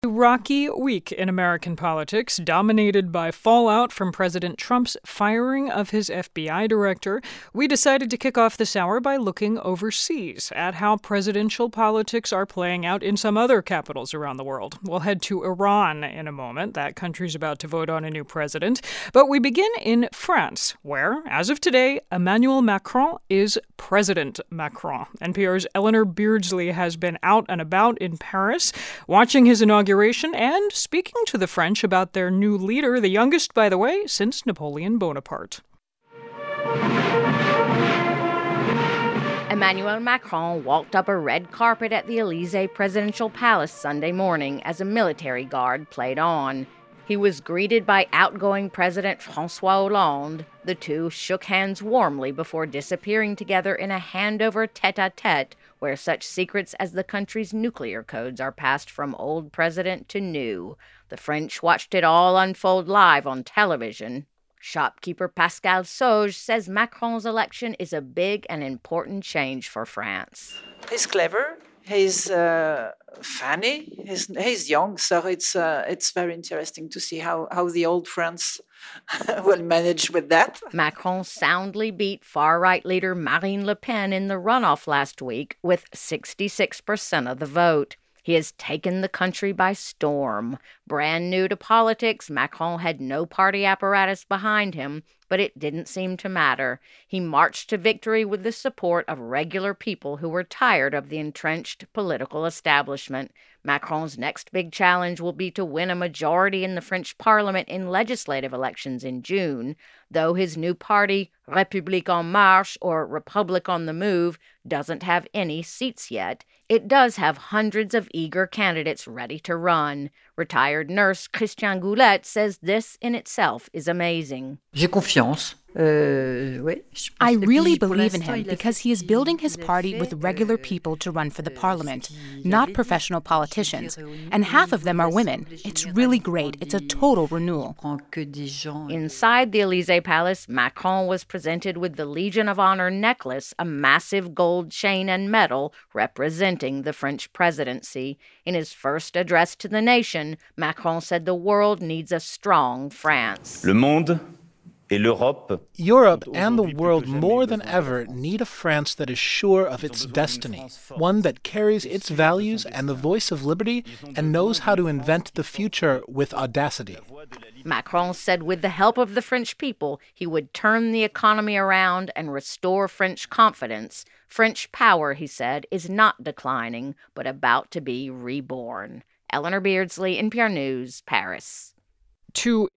A rocky week in American politics, dominated by fallout from President Trump's firing of his FBI director. We decided to kick off this hour by looking overseas at how presidential politics are playing out in some other capitals around the world. We'll head to Iran in a moment. That country's about to vote on a new president. But we begin in France, where, as of today, Emmanuel Macron is President Macron. NPR's Eleanor Beardsley has been out and about in Paris, watching his inauguration and speaking to the French about their new leader, the youngest, by the way, since Napoleon Bonaparte. Emmanuel Macron walked up a red carpet at the Élysée presidential palace Sunday morning as a military guard played on. He was greeted by outgoing President François Hollande. The two shook hands warmly before disappearing together in a handover tête-à-tête where such secrets as the country's nuclear codes are passed from old president to new. The French watched it all unfold live on television. Shopkeeper Pascal Sauge says Macron's election is a big and important change for France. He's clever. He's funny. He's young, so it's very interesting to see how the old France will manage with that. Macron soundly beat far-right leader Marine Le Pen in the runoff last week with 66% of the vote. He has taken the country by storm. Brand new to politics, Macron had no party apparatus behind him, but it didn't seem to matter. He marched to victory with the support of regular people who were tired of the entrenched political establishment. Macron's next big challenge will be to win a majority in the French parliament in legislative elections in June, though his new party, République en Marche, or Republic on the Move, doesn't have any seats yet. It does have hundreds of eager candidates ready to run. Retired nurse Christian Goulet says this in itself is amazing. J'ai confiance. I really believe in him because he is building his party with regular people to run for the parliament, not professional politicians. And half of them are women. It's really great. It's a total renewal. Inside the Élysée Palace, Macron was presented with the Legion of Honor necklace, a massive gold chain and medal representing the French presidency. In his first address to the nation, Macron said the world needs a strong France. Le monde Europe and the world more than ever need a France that is sure of its destiny, one that carries its values and the voice of liberty and knows how to invent the future with audacity. Macron said with the help of the French people, he would turn the economy around and restore French confidence. French power, he said, is not declining, but about to be reborn. Eleanor Beardsley, NPR News, Paris. To